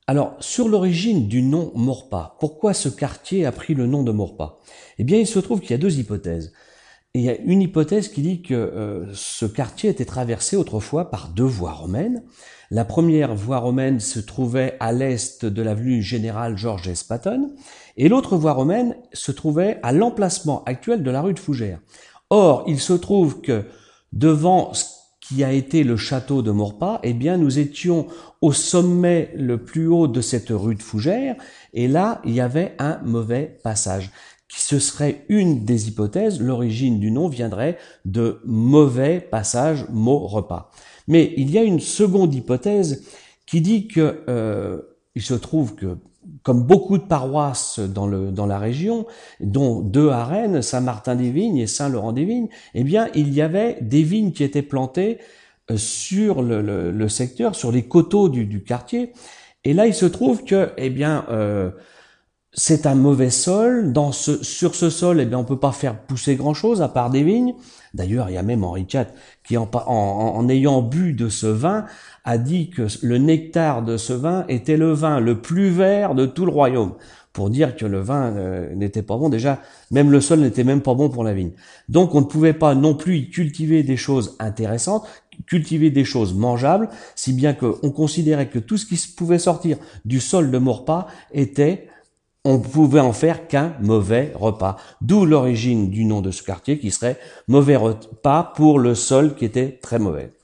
Alors, sur l'origine du nom Maurepas, pourquoi ce quartier a pris le nom de Maurepas? Eh bien, il se trouve qu'il y a deux hypothèses. Et il y a une hypothèse qui dit que ce quartier était traversé autrefois par deux voies romaines. La première voie romaine se trouvait à l'est de l'avenue Général Georges S. Patton, et l'autre voie romaine se trouvait à l'emplacement actuel de la rue de Fougères. Or, il se trouve que devant ce qui a été le château de Maurepas, eh bien, nous étions au sommet le plus haut de cette rue de Fougères, et là, il y avait un mauvais passage. Ce serait une des hypothèses, l'origine du nom viendrait de mauvais passage Maurepas. Mais il y a une seconde hypothèse qui dit que il se trouve que, comme beaucoup de paroisses dans la région, dont deux à Rennes, Saint-Martin-des-Vignes et Saint-Laurent-des-Vignes, eh bien, il y avait des vignes qui étaient plantées sur le secteur, sur les coteaux du quartier. Et là, il se trouve que, eh bien, c'est un mauvais sol. Sur ce sol, eh bien, on peut pas faire pousser grand-chose à part des vignes. D'ailleurs, il y a même Henri IV qui, en ayant bu de ce vin, a dit que le nectar de ce vin était le vin le plus vert de tout le royaume. Pour dire que le vin n'était pas bon. Déjà, même le sol n'était même pas bon pour la vigne. Donc, on ne pouvait pas non plus y cultiver des choses intéressantes, cultiver des choses mangeables, si bien qu'on considérait que tout ce qui pouvait sortir du sol de Maurepas on pouvait en faire qu'un mauvais repas. D'où l'origine du nom de ce quartier qui serait mauvais repas pour le sol qui était très mauvais.